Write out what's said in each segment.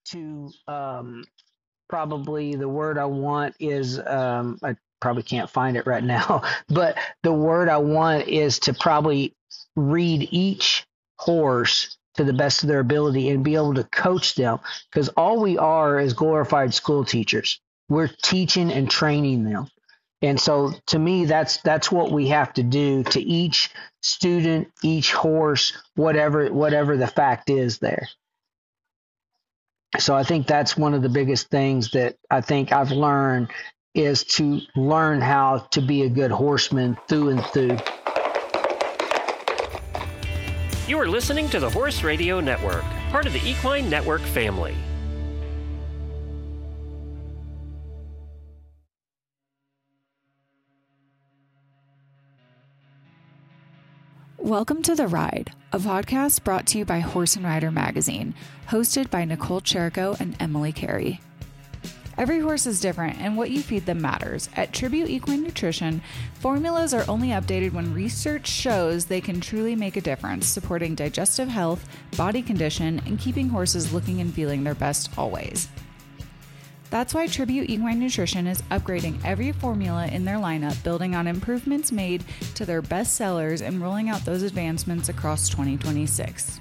to probably the word I want is I probably can't find it right now, but the word I want is to probably read each horse to the best of their ability and be able to coach them, because all we are is glorified school teachers. We're teaching and training them. And so to me, that's what we have to do to each student, each horse, whatever the fact is there. So I think that's one of the biggest things that I think I've learned is to learn how to be a good horseman through and through. You are listening to the Horse Radio Network, part of the Equine Network family. Welcome to The Ride, a podcast brought to you by Horse and Rider Magazine, hosted by Nicole Cherico and Emily Carey. Every horse is different, and what you feed them matters. At Tribute Equine Nutrition, formulas are only updated when research shows they can truly make a difference, supporting digestive health, body condition, and keeping horses looking and feeling their best always. That's why Tribute Equine Nutrition is upgrading every formula in their lineup, building on improvements made to their best sellers and rolling out those advancements across 2026.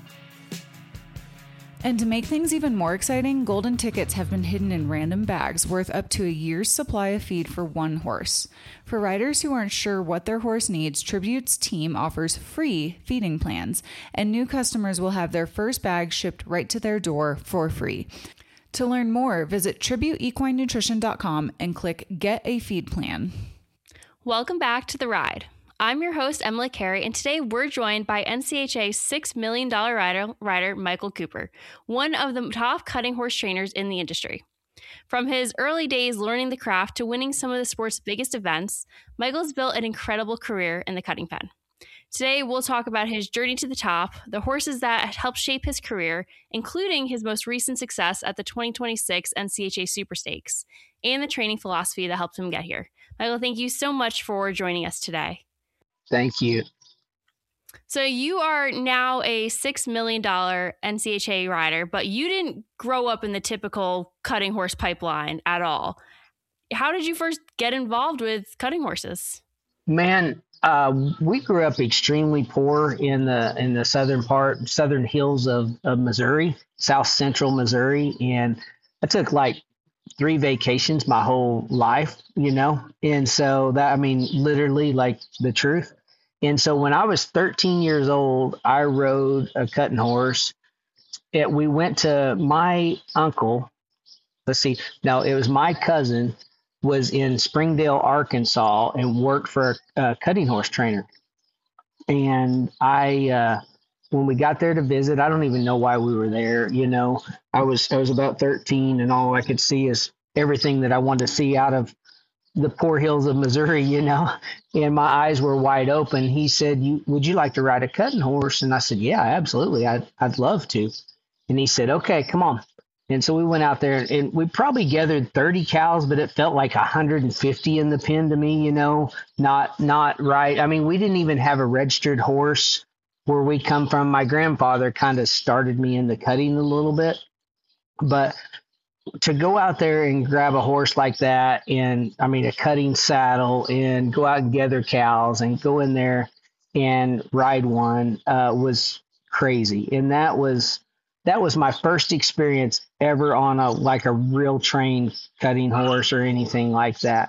And to make things even more exciting, golden tickets have been hidden in random bags worth up to a year's supply of feed for one horse. For riders who aren't sure what their horse needs, Tribute's team offers free feeding plans, and new customers will have their first bag shipped right to their door for free. To learn more, visit tributeequinenutrition.com and click Get a Feed Plan. Welcome back to The Ride. I'm your host, Emily Carey, and today we're joined by NCHA $6 million rider Michael Cooper, one of the top cutting horse trainers in the industry. From his early days learning the craft to winning some of the sport's biggest events, Michael's built an incredible career in the cutting pen. Today, we'll talk about his journey to the top, the horses that helped shape his career, including his most recent success at the 2026 NCHA Super Stakes, and the training philosophy that helped him get here. Michael, thank you so much for joining us today. Thank you. So you are now a $6 million NCHA rider, but you didn't grow up in the typical cutting horse pipeline at all. How did you first get involved with cutting horses? Man, we grew up extremely poor in the southern hills of Missouri, south central Missouri. And I took like 3 vacations my whole life, and so that, I mean, literally like the truth. And so when I was 13 years old, I rode a cutting horse. We went to my uncle. It was my cousin was in Springdale, Arkansas, and worked for a cutting horse trainer. And when we got there to visit, I don't even know why we were there. I was about 13, and all I could see is everything that I wanted to see out of the poor hills of Missouri, and my eyes were wide open. He said, would you like to ride a cutting horse? And I said, yeah, absolutely. I'd love to. And he said, okay, come on. And so we went out there, and we probably gathered 30 cows, but it felt like 150 in the pen to me, not right. I mean, we didn't even have a registered horse where we come from. My grandfather kind of started me into cutting a little bit, but to go out there and grab a horse like that, and I mean, a cutting saddle, and go out and gather cows and go in there and ride one was crazy. And that was my first experience ever on a real trained cutting horse or anything like that.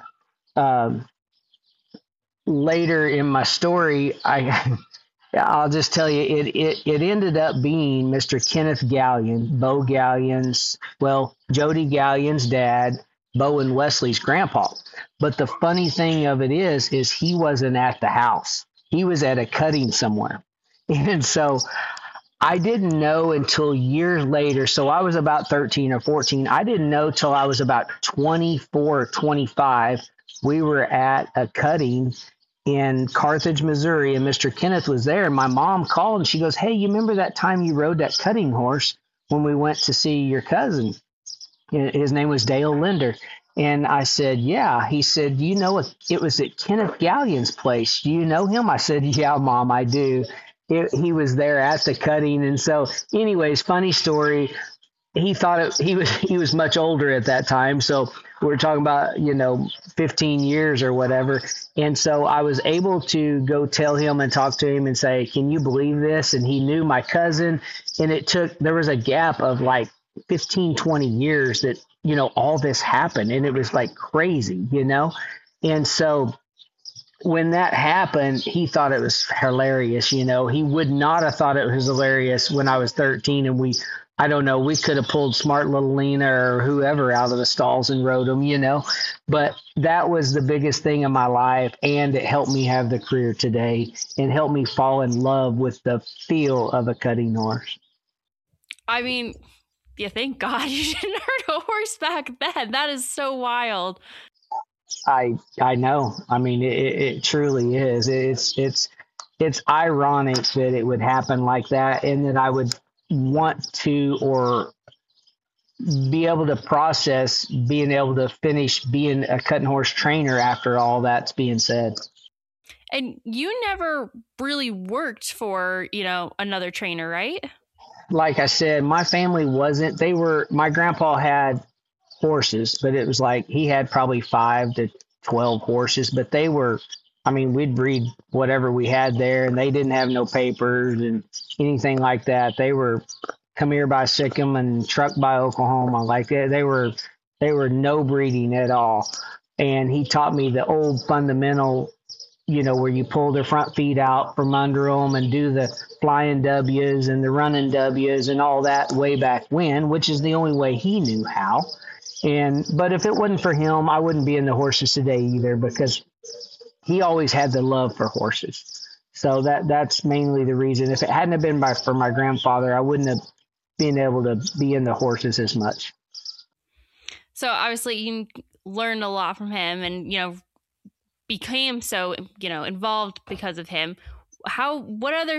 Later in my story, I'll just tell you, it ended up being Mr. Kenneth Gallion, Bo Gallion's, Jody Gallion's dad, Bo and Wesley's grandpa. But the funny thing of it is he wasn't at the house. He was at a cutting somewhere. And so I didn't know until years later. So I was about 13 or 14. I didn't know till I was about 24 or 25. We were at a cutting in Carthage, Missouri, and Mr. Kenneth was there. And my mom called and she goes, hey, you remember that time you rode that cutting horse when we went to see your cousin? His name was Dale Linder. And I said, yeah. He said, it was at Kenneth Gallion's place. Do you know him? I said, yeah, Mom, I do. He was there at the cutting. And so anyways, funny story. he thought he was much older at that time. So we're talking about, 15 years or whatever. And so I was able to go tell him and talk to him and say, can you believe this? And he knew my cousin. And there was a gap of like 15, 20 years that, all this happened. And it was like crazy, And so when that happened, he thought it was hilarious. He would not have thought it was hilarious when I was 13 and we could have pulled Smart Little Lena or whoever out of the stalls and rode them, but that was the biggest thing in my life. And it helped me have the career today and helped me fall in love with the feel of a cutting horse. I mean, yeah, thank God you didn't hurt a horse back then. That is so wild. I know. I mean, it truly is. It's ironic that it would happen like that and that I would want to or be able to process being able to finish being a cutting horse trainer after all that's being said. And you never really worked for, another trainer, right? Like I said, my family my grandpa had horses, but it was like he had probably 5 to 12 horses, but we'd breed whatever we had there, and they didn't have no papers and anything like that. They were come here by Sikkim and trucked by Oklahoma. Like they were no breeding at all. And he taught me the old fundamental, where you pull their front feet out from under them and do the flying W's and the running W's and all that way back when, which is the only way he knew how. But if it wasn't for him, I wouldn't be in the horses today either, because he always had the love for horses. So that's mainly the reason. If it hadn't have been for my grandfather, I wouldn't have been able to be in the horses as much. So obviously you learned a lot from him and, became so, involved because of him. What other,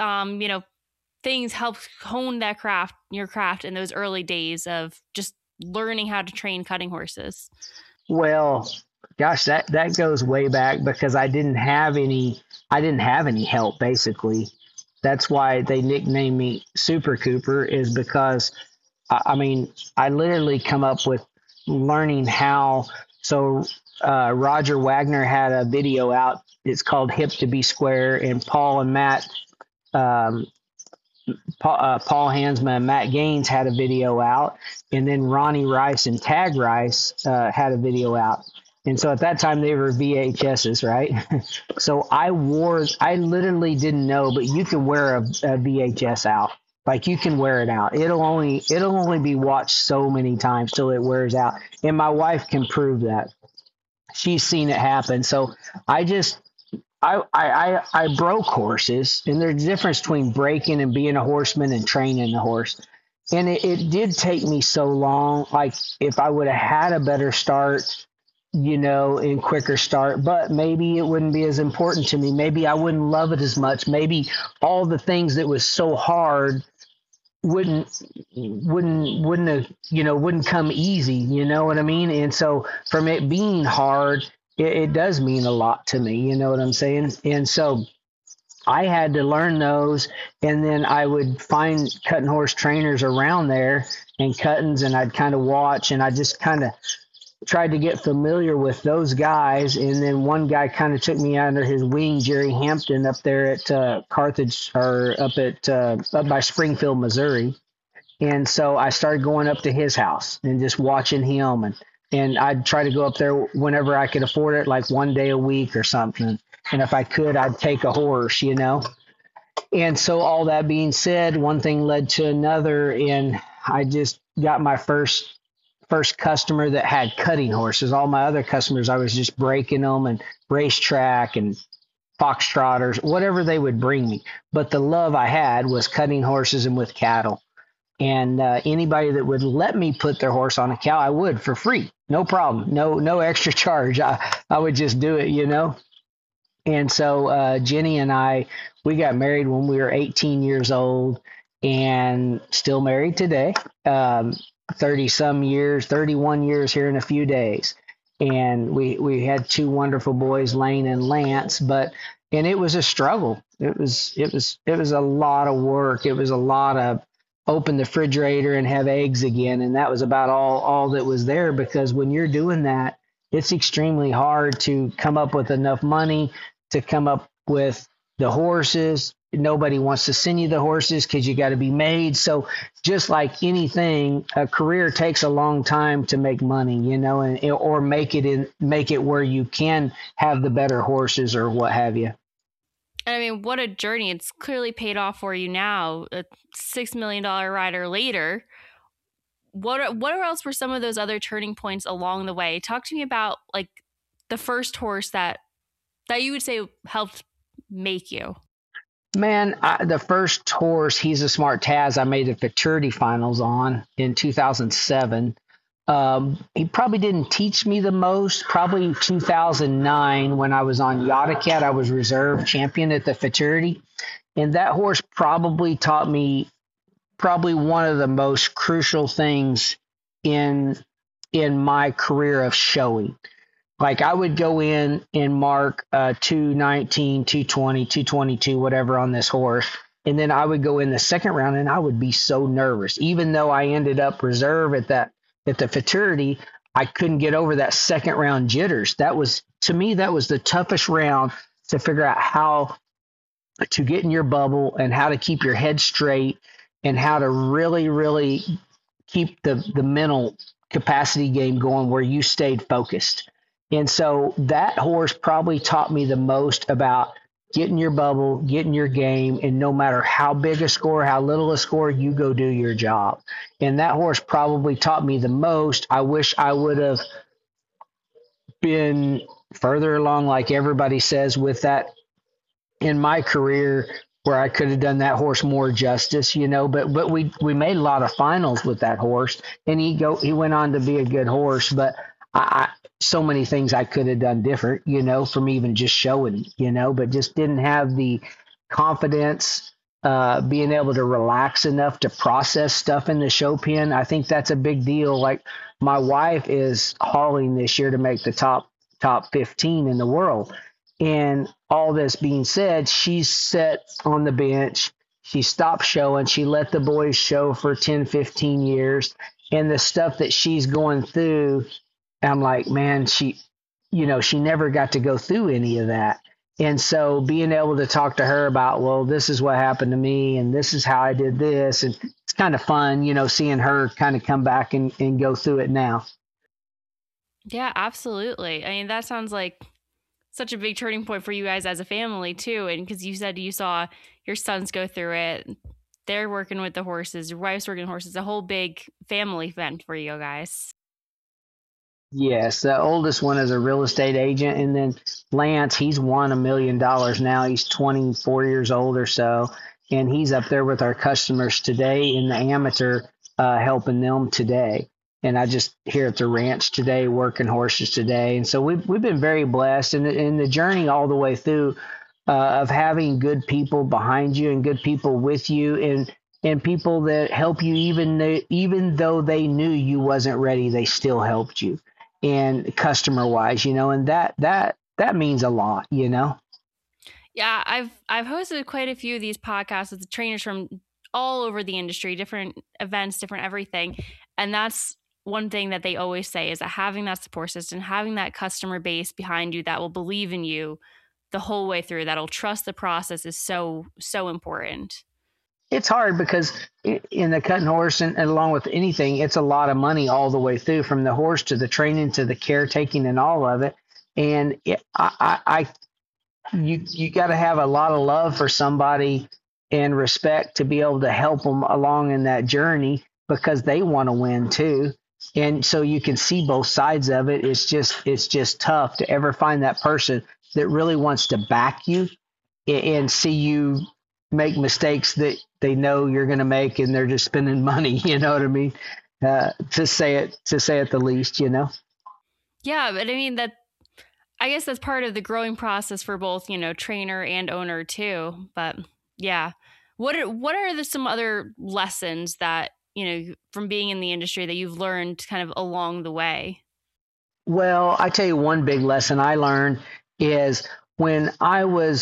things helped hone your craft in those early days of just learning how to train cutting horses? Well, gosh, that goes way back because I didn't have any help, basically. That's why they nicknamed me Super Cooper, is because I literally come up with learning how. So Roger Wagner had a video out. It's called Hip to Be Square, and Paul and Matt, Paul Hansma and Matt Gaines had a video out, and then Ronnie Rice and Tag Rice had a video out. And so at that time they were VHSs, right? So I literally didn't know, but you can wear a VHS out. Like you can wear it out. It'll only be watched so many times till it wears out. And my wife can prove that. She's seen it happen. So I broke horses, and there's a difference between breaking and being a horseman and training a horse. And it did take me so long. Like if I would have had a better start, and quicker start, but maybe it wouldn't be as important to me. Maybe I wouldn't love it as much. Maybe all the things that was so hard wouldn't come easy. You know what I mean? And so from it being hard, it does mean a lot to me. You know what I'm saying? And so I had to learn those, and then I would find cutting horse trainers around there and cuttings, and I'd kind of watch, and I just kind of tried to get familiar with those guys. And then one guy kind of took me under his wing, Jerry Hampton, up there at Carthage, or up by Springfield, Missouri. And so I started going up to his house and just watching him, and I'd try to go up there whenever I could afford it, like one day a week or something. And if I could, I'd take a horse, And so all that being said, one thing led to another, and I just got my first customer that had cutting horses. All my other customers, I was just breaking them and racetrack and foxtrotters, whatever they would bring me. But the love I had was cutting horses and with cattle. And anybody that would let me put their horse on a cow, I would for free, no problem, no extra charge. I would just do it, And so Jenny and we got married when we were 18 years old, and still married today. 31 years here in a few days. And we had 2 wonderful boys, Lane and Lance, and it was a struggle. It was a lot of work. It was a lot of open the refrigerator and have eggs again. And that was about all that was there, because when you're doing that, it's extremely hard to come up with enough money to come up with the horses. Nobody wants to send you the horses because you got to be made. So just like anything, a career takes a long time to make money, you know, or make it where you can have the better horses or what have you. And I mean, what a journey. It's clearly paid off for you now, a $6 million rider later. What else were some of those other turning points along the way? Talk to me about like the first horse that you would say helped make you. Man, the first horse, He's a Smart Taz, I made the Futurity finals on in 2007. He probably didn't teach me the most. Probably 2009 when I was on Yottacat, I was reserve champion at the Futurity. And that horse probably taught me probably one of the most crucial things in my career of showing. Like I would go in and mark 219, 220, 222, whatever on this horse. And then I would go in the second round and I would be so nervous. Even though I ended up reserve at the Futurity, I couldn't get over that second round jitters. To me, that was the toughest round to figure out how to get in your bubble and how to keep your head straight and how to really, really keep the mental capacity game going where you stayed focused. And so that horse probably taught me the most about getting your bubble, getting your game, and no matter how big a score, how little a score, you go do your job. And that horse probably taught me the most. I wish I would have been further along, like everybody says, with that in my career, where I could have done that horse more justice, you know, but we made a lot of finals with that horse, and he went on to be a good horse, but so many things I could have done different, you know, from even just showing, you know, but just didn't have the confidence, being able to relax enough to process stuff in the show pen. I think that's a big deal. Like my wife is hauling this year to make the top 15 in the world. And all this being said, she's sat on the bench. She stopped showing. She let the boys show for 10, 15 years. And the stuff that she's going through, I'm like, man, she never got to go through any of that. And so being able to talk to her about, well, this is what happened to me and this is how I did this. And it's kind of fun, you know, seeing her kind of come back and go through it now. Yeah, absolutely. I mean, that sounds like such a big turning point for you guys as a family too. And because you said you saw your sons go through it, they're working with the horses, your wife's working horses, a whole big family event for you guys. Yes, the oldest one is a real estate agent, and then Lance, he's won $1 million now. He's 24 years old or so, and he's up there with our customers today in the amateur, helping them today. And I just here at the ranch today, working horses today, and so we've been very blessed in the journey all the way through, of having good people behind you and good people with you, and people that help you even though they knew you wasn't ready, they still helped you. And customer wise, you know, and that means a lot, you know? Yeah. I've hosted quite a few of these podcasts with trainers from all over the industry, different events, different everything. And that's one thing that they always say is that having that support system, having that customer base behind you that will believe in you the whole way through, that'll trust the process is so, so important. It's hard because in the cutting horse and along with anything, it's a lot of money all the way through, from the horse to the training to the caretaking and all of it. And you got to have a lot of love for somebody and respect to be able to help them along in that journey, because they want to win too. And so you can see both sides of it. It's just tough to ever find that person that really wants to back you and see you make mistakes that they know you're going to make, and they're just spending money, you know what I mean? To say it the least, you know? Yeah. But I mean, I guess that's part of the growing process for both, you know, trainer and owner too. But yeah, what are some other lessons that, you know, from being in the industry that you've learned kind of along the way? Well, I tell you, one big lesson I learned is when I was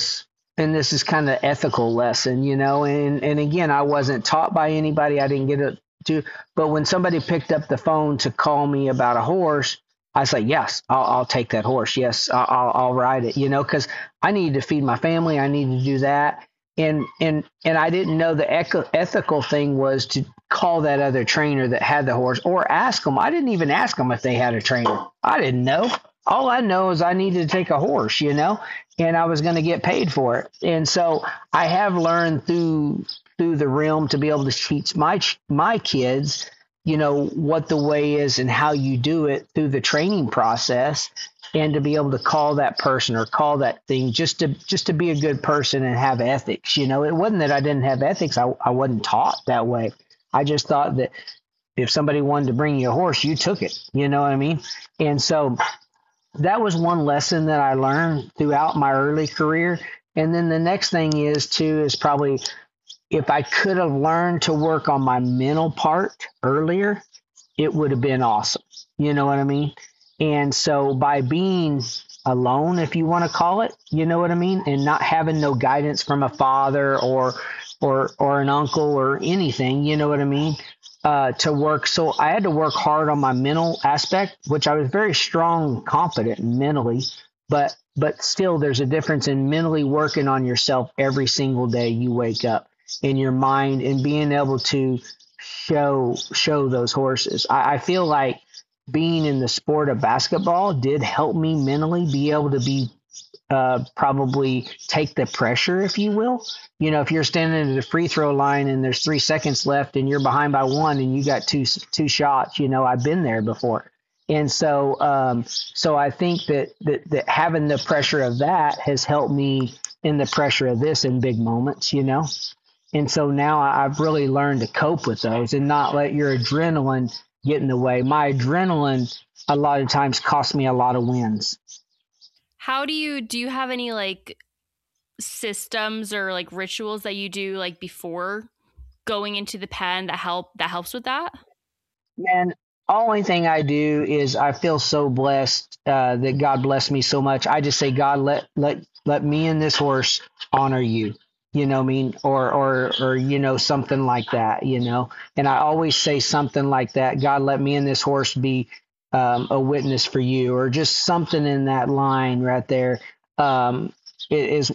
and this is kind of ethical lesson, and again, I wasn't taught by anybody. I didn't get it to, but when somebody picked up the phone to call me about a horse, I say, yes, I'll take that horse. Yes, I'll ride it, because I need to feed my family. I need to do that. And I didn't know the ethical thing was to call that other trainer that had the horse or ask them. I didn't even ask them if they had a trainer. I didn't know. All I know is I needed to take a horse, and I was going to get paid for it. And so I have learned through the realm to be able to teach my kids, what the way is and how you do it through the training process, and to be able to call that person or call that thing just to be a good person and have ethics. It wasn't that I didn't have ethics. I wasn't taught that way. I just thought that if somebody wanted to bring you a horse, you took it. You know what I mean? And so that was one lesson that I learned throughout my early career. And then the next thing is probably if I could have learned to work on my mental part earlier, it would have been awesome. You know what I mean? And so by being alone, if you want to call it, you know what I mean? And not having no guidance from a father or an uncle or anything, you know what I mean? To work. So I had to work hard on my mental aspect, which I was very strong, confident mentally, but still there's a difference in mentally working on yourself every single day you wake up in your mind and being able to show those horses. I feel like being in the sport of basketball did help me mentally be able to be probably take the pressure, if you will. If you're standing at the free throw line and there's 3 seconds left and you're behind by one and you got two shots, I've been there before. And so I think that having the pressure of that has helped me in the pressure of this in big moments, And so now I've really learned to cope with those and not let your adrenaline get in the way. My adrenaline a lot of times costs me a lot of wins. How do you have any like systems or like rituals that you do like before going into the pen that helps with that? Man, only thing I do is I feel so blessed that God blessed me so much. I just say, God, let me and this horse honor you. You know what I mean? Or something like that, And I always say something like that. God, let me and this horse be a witness for you, or just something in that line right there. Because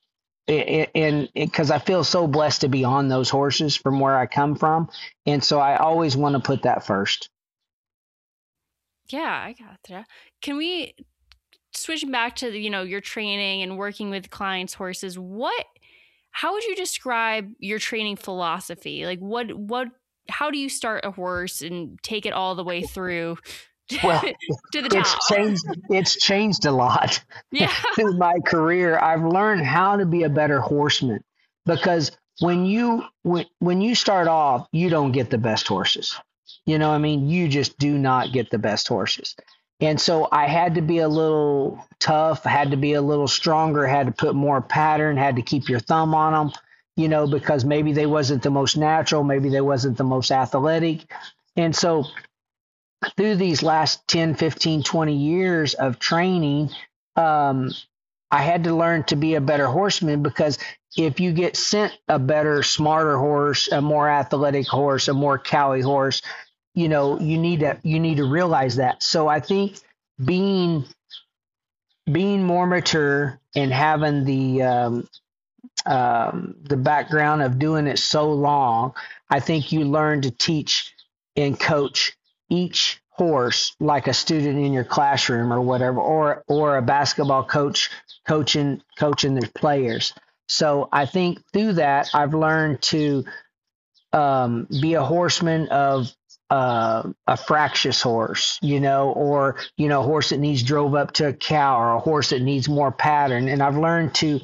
I feel so blessed to be on those horses from where I come from. And so I always want to put that first. Yeah, I gotcha. Can we switch back to, your training and working with clients' horses? How would you describe your training philosophy? Like how do you start a horse and take it all the way through well, to the top? It's changed a lot. Yeah. Through my career, I've learned how to be a better horseman, because when you start off, you don't get the best horses. You know what I mean? You just do not get the best horses. And so I had to be a little tough, had to be a little stronger, had to put more pattern, had to keep your thumb on them, because maybe they wasn't the most natural, maybe they wasn't the most athletic. And so through these last 10, 15, 20 years of training, I had to learn to be a better horseman, because if you get sent a better, smarter horse, a more athletic horse, a more cowy horse, you need to realize that. So I think being more mature and having the background of doing it so long, I think you learn to teach and coach each horse like a student in your classroom or whatever, or a basketball coach coaching their players. So I think through that, I've learned to be a horseman of a fractious horse, or, a horse that needs drove up to a cow, or a horse that needs more pattern. And I've learned to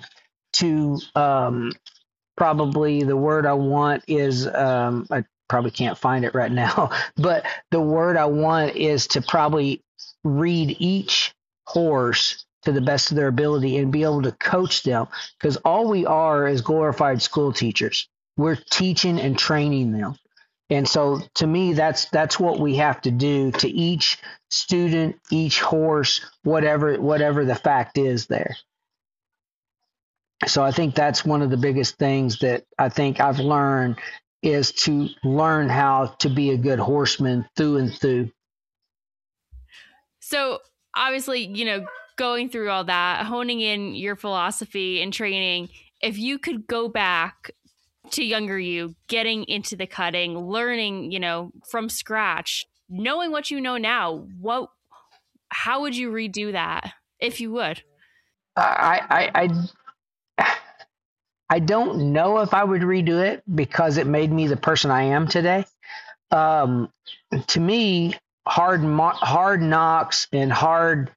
probably the word I want is, I probably can't find it right now, but the word I want is to probably read each horse to the best of their ability and be able to coach them, because all we are is glorified school teachers. We're teaching and training them. And so to me, that's what we have to do to each student, each horse, whatever the fact is there. So I think that's one of the biggest things that I think I've learned is to learn how to be a good horseman through and through. So obviously, going through all that, honing in your philosophy and training, if you could go back to younger you, getting into the cutting, learning, from scratch, knowing what you know now, how would you redo that if you would? I don't know if I would redo it because it made me the person I am today. To me, hard knocks and hard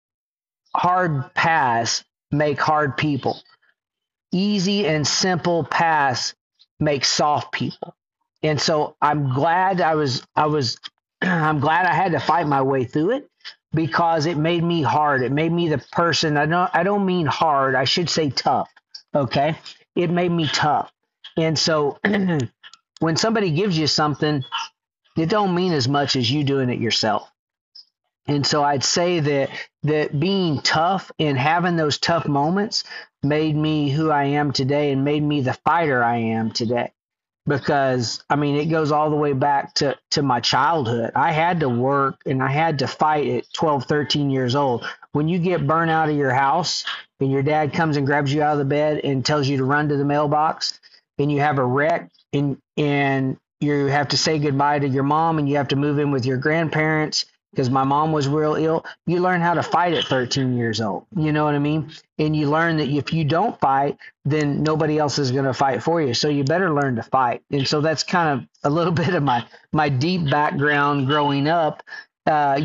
paths make hard people. Easy and simple paths make soft people. And so I'm glad I'm glad I had to fight my way through it because it made me hard. It made me the person. I don't mean hard. I should say tough. Okay. It made me tough. And so when somebody gives you something, it don't mean as much as you doing it yourself. And so I'd say that being tough and having those tough moments made me who I am today and made me the fighter I am today. Because, it goes all the way back to my childhood. I had to work and I had to fight at 12, 13 years old. When you get burnt out of your house and your dad comes and grabs you out of the bed and tells you to run to the mailbox and you have a wreck and you have to say goodbye to your mom and you have to move in with your grandparents because my mom was real ill, you learn how to fight at 13 years old. You know what I mean? And you learn that if you don't fight, then nobody else is going to fight for you. So you better learn to fight. And so that's kind of a little bit of my deep background growing up. My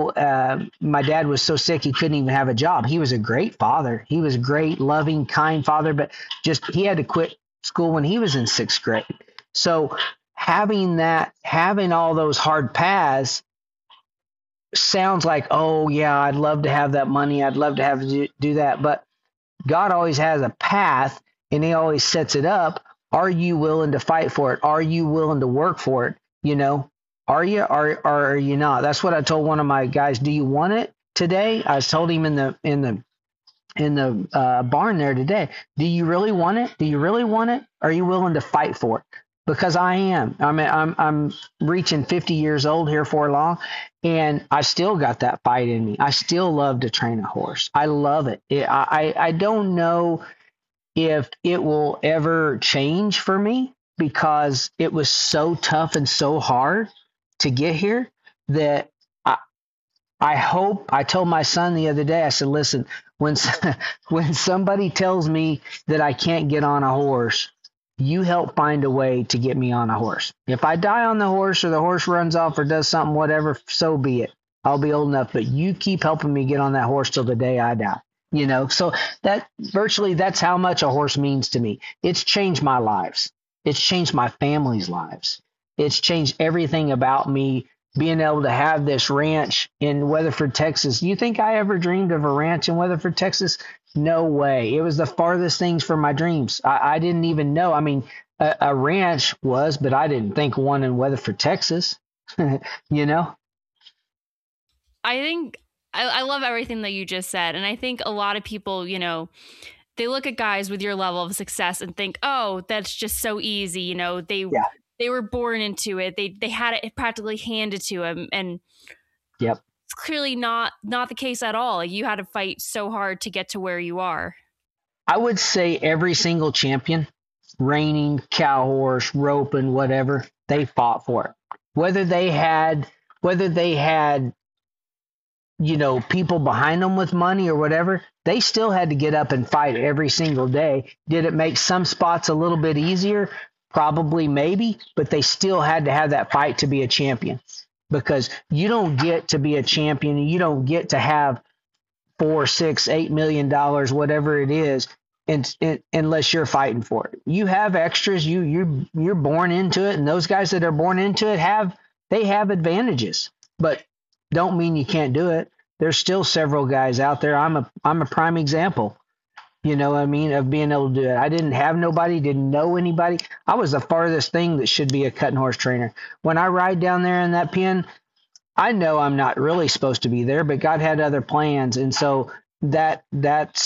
dad was so sick he couldn't even have a job. He was a great father. He was a great, loving, kind father, but he had to quit school when he was in 6th grade. So having all those hard paths sounds like, oh yeah, I'd love to have that money. I'd love to have to do that. But God always has a path and he always sets it up. Are you willing to fight for it? Are you willing to work for it? Are you, or are you not? That's what I told one of my guys. Do you want it today? I told him in the barn there today. Do you really want it? Do you really want it? Are you willing to fight for it? Because I am. I'm reaching 50 years old here for long, and I still got that fight in me. I still love to train a horse. I love it. I don't know if it will ever change for me because it was so tough and so hard to get here that I hope. I told my son the other day, I said, listen, when somebody tells me that I can't get on a horse, you help find a way to get me on a horse. If I die on the horse or the horse runs off or does something, whatever, so be it. I'll be old enough, but you keep helping me get on that horse till the day I die. So that's how much a horse means to me. It's changed my lives. It's changed my family's lives. It's changed everything about me being able to have this ranch in Weatherford, Texas. You think I ever dreamed of a ranch in Weatherford, Texas? No way. It was the farthest things from my dreams. I didn't even know. A ranch was, but I didn't think one in Weatherford, Texas. I think I love everything that you just said. And I think a lot of people, they look at guys with your level of success and think, oh, that's just so easy. They were born into it. They had it practically handed to them. And yep. It's clearly not the case at all. You had to fight so hard to get to where you are. I would say every single champion, reining, cow horse, roping, whatever, they fought for it. Whether they had, people behind them with money or whatever, they still had to get up and fight every single day. Did it make some spots a little bit easier? Probably, maybe, but they still had to have that fight to be a champion. Because you don't get to be a champion and you don't get to have $4, $6, $8 million, whatever it is, unless you're fighting for it. You have extras. You're born into it, and those guys that are born into it have advantages, but don't mean you can't do it. There's still several guys out there. I'm a prime example. Of being able to do it. I didn't have nobody, didn't know anybody. I was the farthest thing that should be a cutting horse trainer. When I ride down there in that pen, I know I'm not really supposed to be there, but God had other plans. And so that's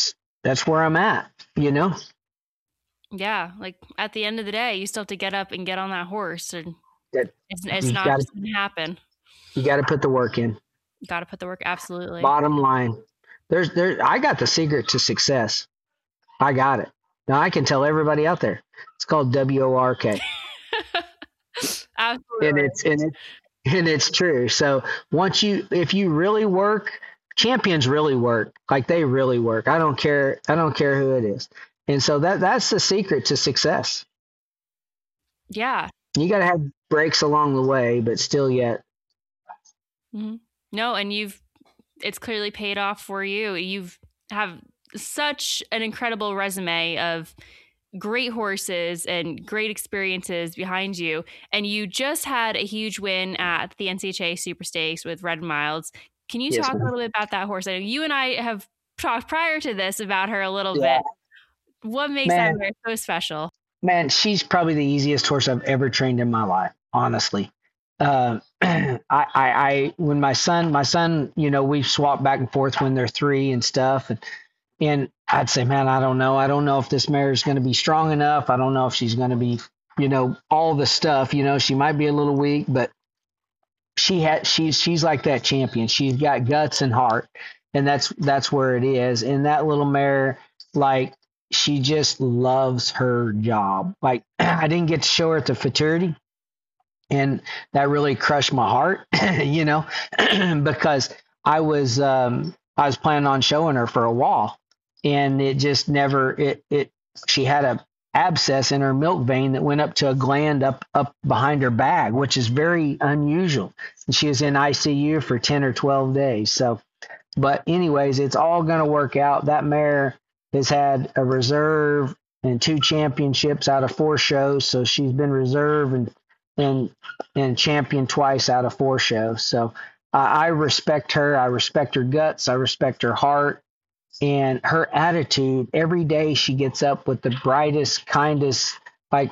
that's where I'm at, you know? Yeah. Like at the end of the day, you still have to get up and get on that horse, and That it's not just going to happen. you got to put the work in. You got to put the work. Absolutely. Bottom line, I got the secret to success. I got it. Now I can tell everybody out there. It's called WORK. Absolutely. And it's true. So if you really work, champions really work. Like they really work. I don't care who it is. And so that's the secret to success. Yeah. You got to have breaks along the way, but still yet. Mm-hmm. No, and it's clearly paid off for you. You've have such an incredible resume of great horses and great experiences behind you. And you just had a huge win at the NCHA Super Stakes with Red Milds. Can you talk a little bit about that horse? I know you and I have talked prior to this about her a little bit. What makes that mare so special? Man, she's probably the easiest horse I've ever trained in my life, honestly. When my son, you know, we've swapped back and forth when they're 3 and stuff. And I'd say, man, I don't know if this mare is going to be strong enough. I don't know if she's going to be, you know, all the stuff, you know, she might be a little weak, but she's like that champion. She's got guts and heart, and that's where it is. And that little mare, like, she just loves her job. Like, I didn't get to show her at the Futurity, and that really crushed my heart, you know, because I was planning on showing her for a while, and it just never, she had a abscess in her milk vein that went up to a gland up behind her bag, which is very unusual. And she was in ICU for 10 or 12 days. So, but anyways, it's all going to work out. That mare has had a reserve and 2 championships out of 4 shows. So she's been reserve and champion twice out of 4 shows. So I respect her. I respect her guts. I respect her heart and her attitude. Every day she gets up with the brightest, kindest, like,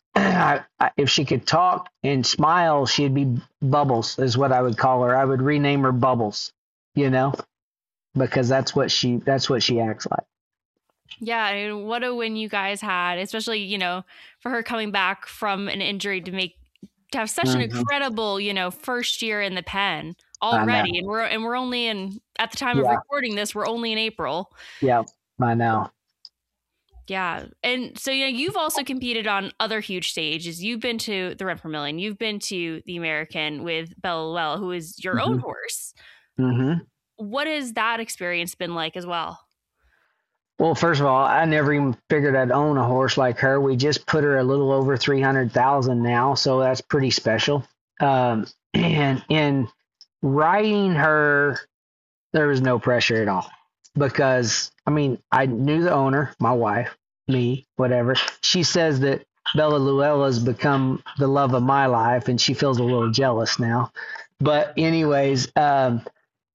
if she could talk and smile, she'd be Bubbles, is what I would call her. I would rename her Bubbles, you know, because that's what she acts like. Yeah, I mean, what a win you guys had, especially, you know, for her coming back from an injury to have such an incredible, you know, first year in the pen already. And we're only at the time of recording this, we're only in April. Yeah, I know. Yeah. And so, you know, you've also competed on other huge stages. You've been to the Rent per Million. You've been to the American with Bella Luella, who is your own horse. Mm-hmm. What has that experience been like as well? Well, first of all, I never even figured I'd own a horse like her. We just put her a little over 300,000 now, so that's pretty special. And in riding her, there was no pressure at all because, I mean, I knew the owner, my wife, me, whatever. She says that Bella Luella has become the love of my life, and she feels a little jealous now. But anyways, but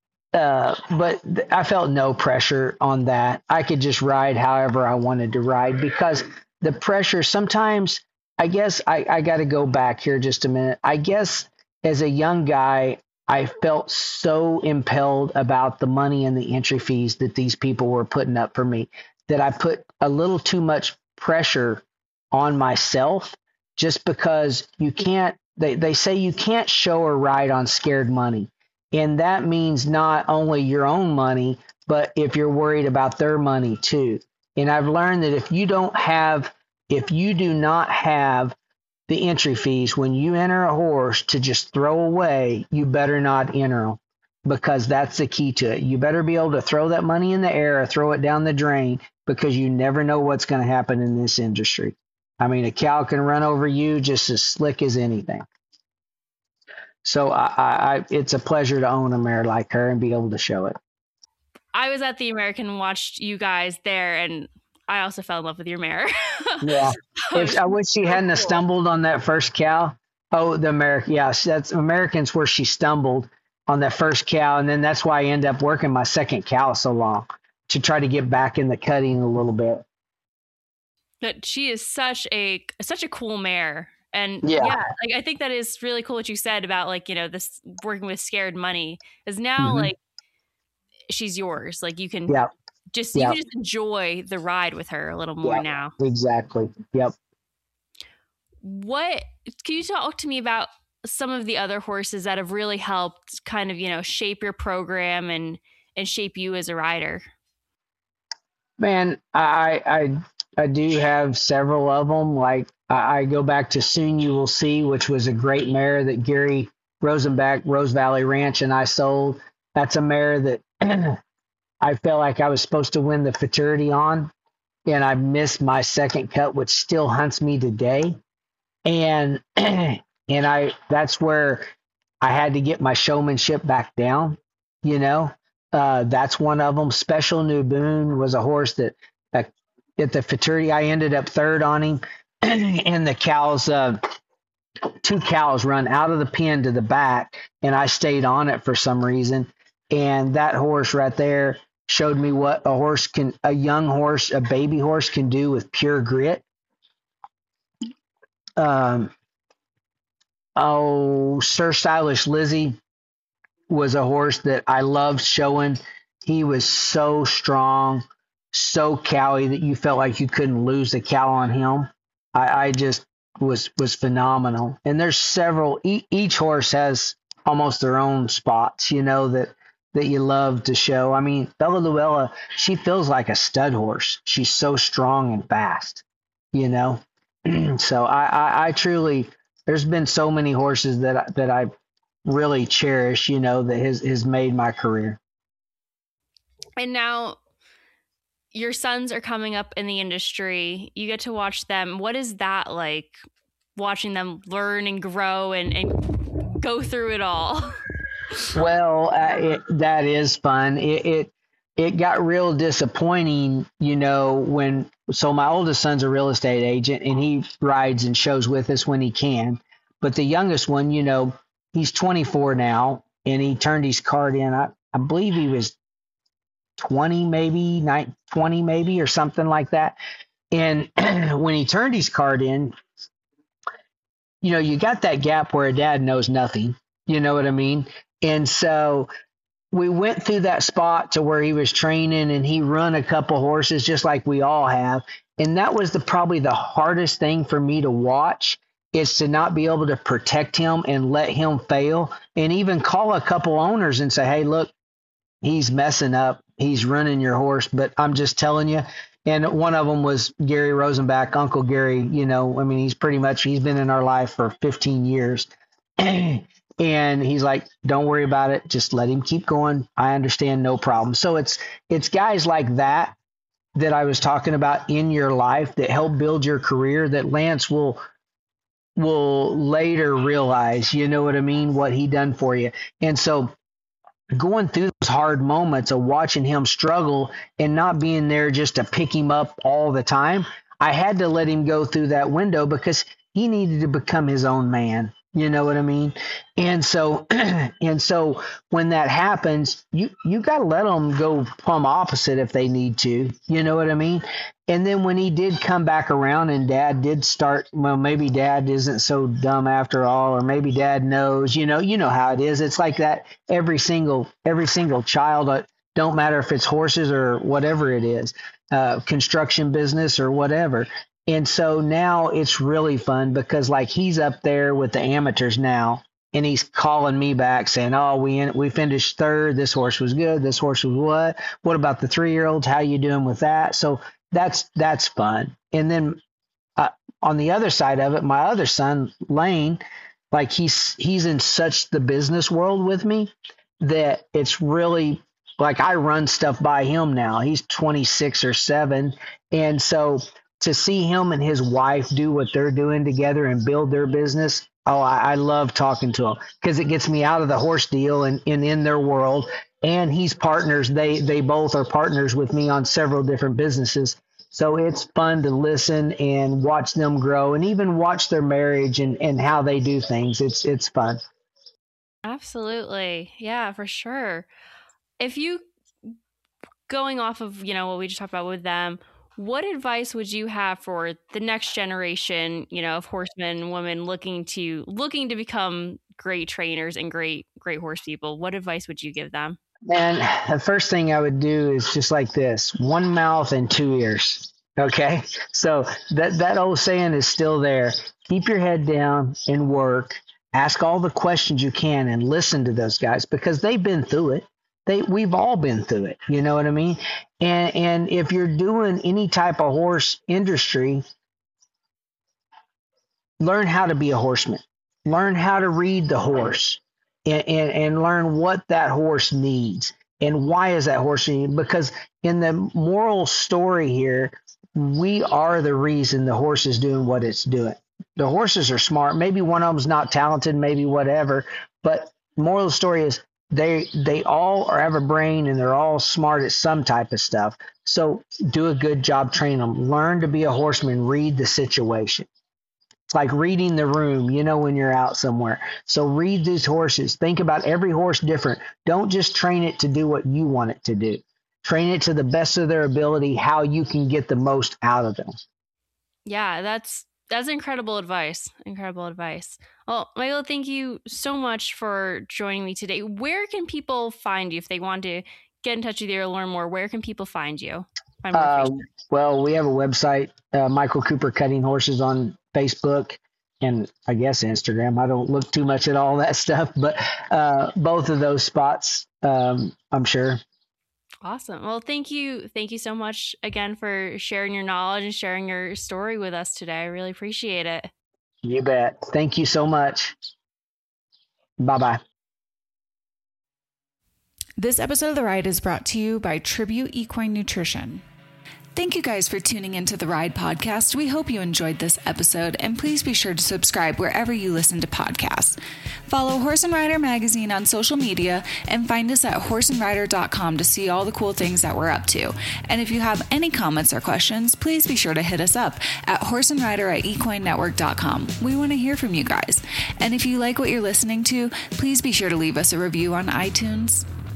I felt no pressure on that. I could just ride however I wanted to ride because the pressure sometimes, I guess I got to go back here just a minute. I guess as a young guy, I felt so impelled about the money and the entry fees that these people were putting up for me that I put a little too much pressure on myself just because you can't, they say you can't show or ride on scared money. And that means not only your own money, but if you're worried about their money too. And I've learned that if you do not have the entry fees when you enter a horse to just throw away, you better not enter them because that's the key to it. You better be able to throw that money in the air or throw it down the drain because you never know what's going to happen in this industry. I mean, a cow can run over you just as slick as anything. So it's a pleasure to own a mare like her and be able to show it. I was at the American and watched you guys there, and I also fell in love with your mare. Yeah. I wish she hadn't have stumbled on that first cow. Oh, the American. Yeah, that's Americans where she stumbled on that first cow. And then that's why I ended up working my second cow so long to try to get back in the cutting a little bit. But she is such a cool mare. And yeah, like I think that is really cool what you said about, like, you know, this working with scared money is now like she's yours. Like you can just you can just enjoy the ride with her a little more now. Exactly. Yep. What can you talk to me about some of the other horses that have really helped kind of, shape your program and shape you as a rider? Man, I do have several of them. Like I go back to Soon You Will See, which was a great mare that Gary Rosenbach, Rose Valley Ranch, and I sold. That's a mare that I felt like I was supposed to win the futurity on, and I missed my second cut, which still hunts me today. And that's where I had to get my showmanship back down. That's one of them. Special New Boone was a horse that at the futurity I ended up third on him, and the cows, 2 cows run out of the pen to the back, and I stayed on it for some reason. And that horse right there showed me what a young horse, a baby horse can do with pure grit. Sir Stylish Lizzie was a horse that I loved showing. He was so strong, so cowy that you felt like you couldn't lose the cow on him. I just was phenomenal. And there's several. Each horse has almost their own spots, that you love to show. I mean, Bella Luella, she feels like a stud horse. She's so strong and fast, So I truly, there's been so many horses that I really cherish, that has made my career. And now your sons are coming up in the industry. You get to watch them. What is that like, watching them learn and grow and go through it all? Well, that is fun. It got real disappointing, so my oldest son's a real estate agent, and he rides and shows with us when he can. But the youngest one, he's 24 now, and he turned his card in. I believe he was 20 maybe, or something like that. And when he turned his card in, you got that gap where a dad knows nothing. You know what I mean? And so we went through that spot to where he was training, and he run a couple horses just like we all have. And that was probably the hardest thing for me to watch, is to not be able to protect him and let him fail, and even call a couple owners and say, hey, look, he's messing up. He's running your horse, but I'm just telling you. And one of them was Gary Rosenbach, Uncle Gary. He's been in our life for 15 years. And he's like, don't worry about it. Just let him keep going. I understand. No problem. So it's guys like that I was talking about in your life that help build your career, that Lance will later realize, what he done for you. And so going through those hard moments of watching him struggle and not being there just to pick him up all the time, I had to let him go through that window because he needed to become his own man. You know what I mean? And so when that happens, you got to let them go plumb opposite if they need to. You know what I mean? And then when he did come back around and Dad did start, well, maybe Dad isn't so dumb after all, or maybe Dad knows. You know how it is. It's like that every single child. Don't matter if it's horses or whatever it is, construction business or whatever. And so now it's really fun because like he's up there with the amateurs now, and he's calling me back saying, oh, we finished third. This horse was good. This horse was what? What about the 3-year-olds? How you doing with that? So that's fun. And then on the other side of it, my other son, Lane, like he's in such the business world with me that it's really like I run stuff by him now. He's 26 or 7. And so to see him and his wife do what they're doing together and build their business, I love talking to him because it gets me out of the horse deal and in their world. And he's partners. They both are partners with me on several different businesses. So it's fun to listen and watch them grow and even watch their marriage and how they do things. It's fun. Absolutely. Yeah, for sure. If you, going off of, what we just talked about with them, what advice would you have for the next generation, of horsemen and women looking to become great trainers and great horse people? What advice would you give them? Man, the first thing I would do is just like this: one mouth and two ears. Okay, so that old saying is still there. Keep your head down and work. Ask all the questions you can and listen to those guys because they've been through it. We've all been through it. You know what I mean? And if you're doing any type of horse industry, learn how to be a horseman. Learn how to read the horse and learn what that horse needs and why is that horse needed. Because in the moral story here, we are the reason the horse is doing what it's doing. The horses are smart. Maybe one of them's not talented, maybe whatever. But moral of the story is they all have a brain and they're all smart at some type of stuff. So do a good job training them. Learn to be a horseman. Read the situation. It's like reading the room, when you're out somewhere. So read these horses. Think about every horse different. Don't just train it to do what you want it to do. Train it to the best of their ability, how you can get the most out of them. Yeah, that's incredible advice. Incredible advice. Well, Michael, thank you so much for joining me today. Where can people find you if they want to get in touch with you or learn more? Where can people find you? Well, we have a website, Michael Cooper Cutting Horses on Facebook and I guess Instagram. I don't look too much at all that stuff, but both of those spots, I'm sure. Awesome. Well, thank you. Thank you so much again for sharing your knowledge and sharing your story with us today. I really appreciate it. You bet. Thank you so much. Bye-bye. This episode of The Ride is brought to you by Tribute Equine Nutrition. Thank you guys for tuning into the Ride podcast. We hope you enjoyed this episode, and please be sure to subscribe wherever you listen to podcasts. Follow Horse and Rider Magazine on social media and find us at horseandrider.com to see all the cool things that we're up to. And if you have any comments or questions, please be sure to hit us up at horseandrider@equinenetwork.com. We want to hear from you guys. And if you like what you're listening to, please be sure to leave us a review on iTunes.